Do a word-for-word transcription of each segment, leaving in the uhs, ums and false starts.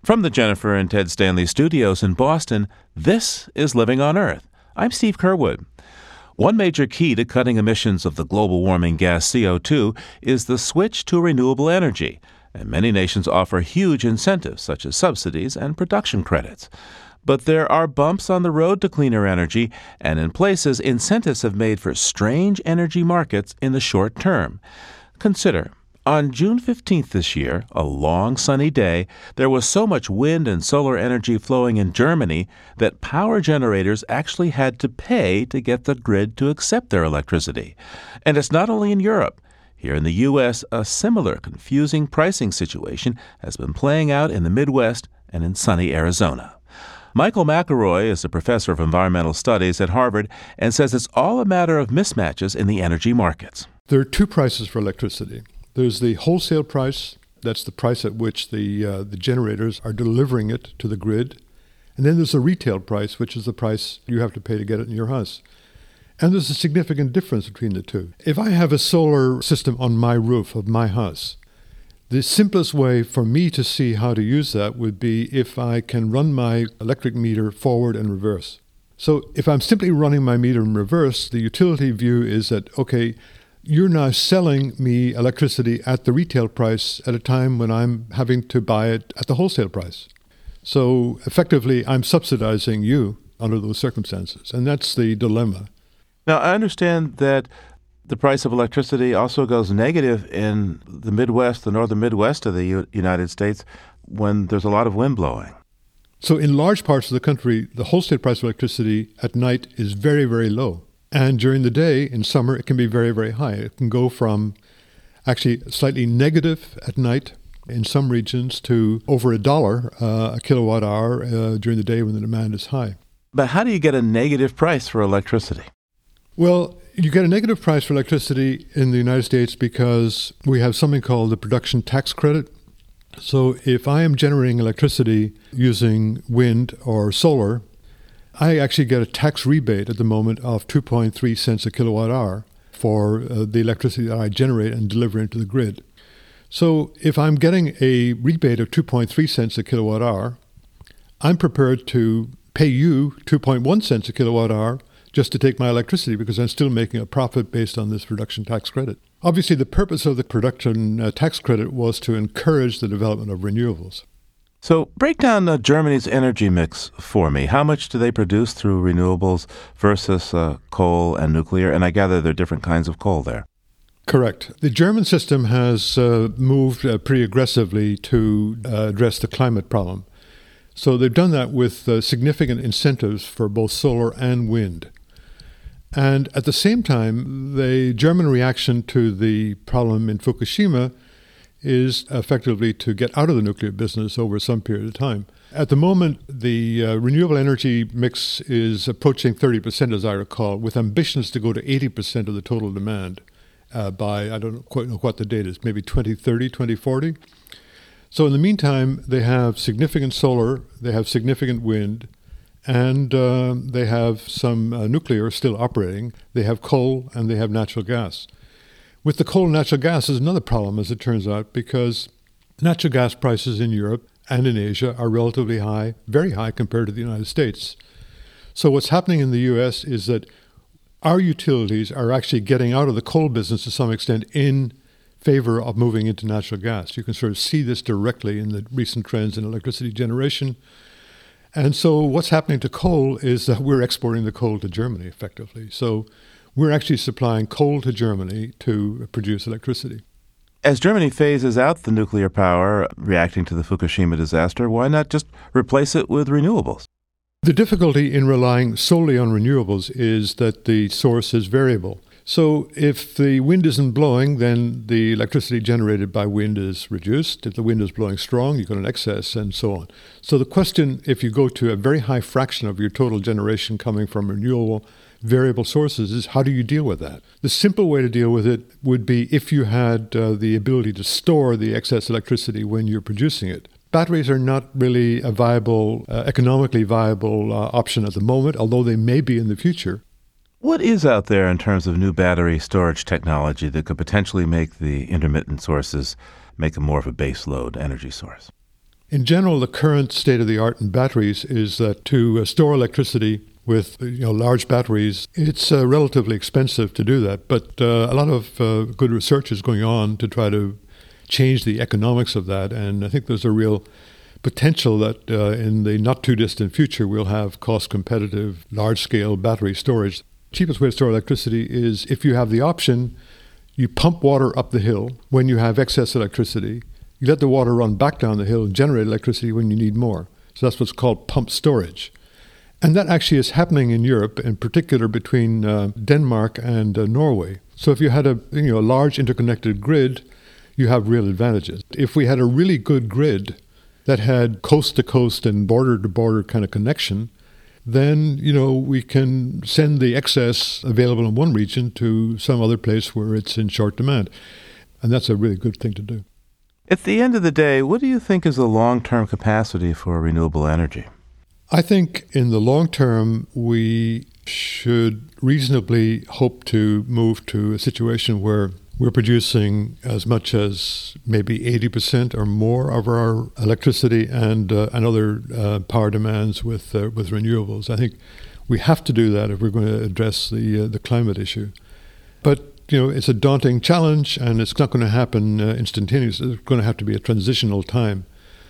From the Jennifer and Ted Stanley studios in Boston, this is Living on Earth. I'm Steve Curwood. One major key to cutting emissions of the global warming gas C O two is the switch to renewable energy, and many nations offer huge incentives such as subsidies and production credits. But there are bumps on the road to cleaner energy, and in places, incentives have made for strange energy markets in the short term. Consider, on June fifteenth this year, a long sunny day, there was so much wind and solar energy flowing in Germany that power generators actually had to pay to get the grid to accept their electricity. And it's not only in Europe. Here in the U S, a similar confusing pricing situation has been playing out in the Midwest and in sunny Arizona. Michael McElroy is a professor of environmental studies at Harvard and says it's all a matter of mismatches in the energy markets. There are two prices for electricity. There's the wholesale price, that's the price at which the uh, the generators are delivering it to the grid. And then there's the retail price, which is the price you have to pay to get it in your house. And there's a significant difference between the two. If I have a solar system on my roof of my house, the simplest way for me to see how to use that would be if I can run my electric meter forward and reverse. So if I'm simply running my meter in reverse, the utility view is that, okay, you're now selling me electricity at the retail price at a time when I'm having to buy it at the wholesale price. So effectively, I'm subsidizing you under those circumstances, and that's the dilemma. Now, I understand that the price of electricity also goes negative in the Midwest, the northern Midwest of the U- United States, when there's a lot of wind blowing. So in large parts of the country, the wholesale price of electricity at night is very, very low. And during the day, in summer, it can be very, very high. It can go from actually slightly negative at night in some regions to over a dollar uh, a kilowatt hour uh, during the day when the demand is high. But how do you get a negative price for electricity? Well, you get a negative price for electricity in the United States because we have something called the production tax credit. So if I am generating electricity using wind or solar, I actually get a tax rebate at the moment of two point three cents a kilowatt hour for uh, the electricity that I generate and deliver into the grid. So if I'm getting a rebate of two point three cents a kilowatt hour, I'm prepared to pay you two point one cents a kilowatt hour just to take my electricity because I'm still making a profit based on this production tax credit. Obviously, the purpose of the production uh, tax credit was to encourage the development of renewables. So break down uh, Germany's energy mix for me. How much do they produce through renewables versus uh, coal and nuclear? And I gather there are different kinds of coal there. Correct. The German system has uh, moved uh, pretty aggressively to uh, address the climate problem. So they've done that with uh, significant incentives for both solar and wind. And at the same time, the German reaction to the problem in Fukushima is effectively to get out of the nuclear business over some period of time. At the moment, the uh, renewable energy mix is approaching thirty percent, as I recall, with ambitions to go to eighty percent of the total demand uh, by, I don't quite know what the date is, maybe twenty thirty, twenty forty. So in the meantime, they have significant solar, they have significant wind, and uh, they have some uh, nuclear still operating. They have coal and they have natural gas. With the coal and natural gas is another problem, as it turns out, because natural gas prices in Europe and in Asia are relatively high, very high compared to the United States. So what's happening in the U S is that our utilities are actually getting out of the coal business to some extent in favor of moving into natural gas. You can sort of see this directly in the recent trends in electricity generation. And so what's happening to coal is that we're exporting the coal to Germany, effectively. So we're actually supplying coal to Germany to produce electricity. As Germany phases out the nuclear power reacting to the Fukushima disaster, why not just replace it with renewables? The difficulty in relying solely on renewables is that the source is variable. So if the wind isn't blowing, then the electricity generated by wind is reduced. If the wind is blowing strong, you've got an excess, and so on. So the question, if you go to a very high fraction of your total generation coming from renewable variable sources, is how do you deal with that? The simple way to deal with it would be if you had uh, the ability to store the excess electricity when you're producing it. Batteries are not really a viable, uh, economically viable uh, option at the moment, although they may be in the future. What is out there in terms of new battery storage technology that could potentially make the intermittent sources make a more of a base load energy source? In general, the current state of the art in batteries is that to uh, store electricity with you know large batteries, it's uh, relatively expensive to do that. But uh, a lot of uh, good research is going on to try to change the economics of that. And I think there's a real potential that uh, in the not too distant future, we'll have cost competitive, large scale battery storage. The cheapest way to store electricity is if you have the option, you pump water up the hill when you have excess electricity. You let the water run back down the hill and generate electricity when you need more. So that's what's called pump storage. And that actually is happening in Europe, in particular between uh, Denmark and uh, Norway. So if you had a you know a large interconnected grid, you have real advantages. If we had a really good grid that had coast-to-coast and border-to-border kind of connection, then you know we can send the excess available in one region to some other place where it's in short demand. And that's a really good thing to do. At the end of the day, what do you think is the long-term capacity for renewable energy? I think in the long term, we should reasonably hope to move to a situation where we're producing as much as maybe eighty percent or more of our electricity and uh, and other uh, power demands with uh, with renewables. I think we have to do that if we're going to address the uh, the climate issue. But you know, it's a daunting challenge, and it's not going to happen uh, instantaneously. It's going to have to be a transitional time.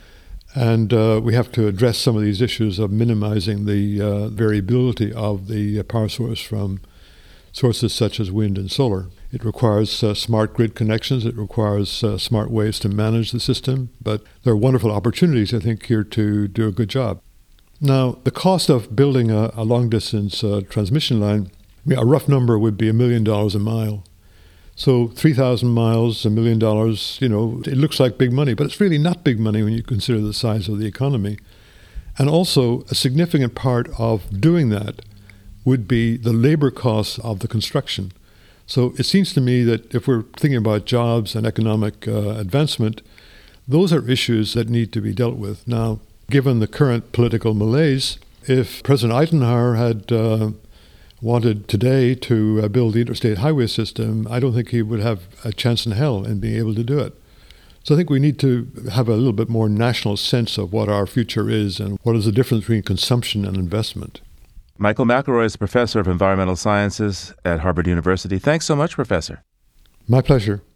And uh, we have to address some of these issues of minimizing the uh, variability of the uh, power source from sources such as wind and solar. It requires uh, smart grid connections. It requires uh, smart ways to manage the system. But there are wonderful opportunities, I think, here to do a good job. Now, the cost of building a, a long-distance uh, transmission line, I mean, a rough number would be a million dollars a mile. So three thousand miles, a million dollars, you know, it looks like big money, but it's really not big money when you consider the size of the economy. And also, a significant part of doing that would be the labor costs of the construction. So it seems to me that if we're thinking about jobs and economic uh, advancement, those are issues that need to be dealt with. Now, given the current political malaise, if President Eisenhower had uh, wanted today to uh, build the interstate highway system, I don't think he would have a chance in hell in being able to do it. So I think we need to have a little bit more national sense of what our future is and what is the difference between consumption and investment. Michael McElroy is Professor of Environmental Sciences at Harvard University. Thanks so much, Professor. My pleasure.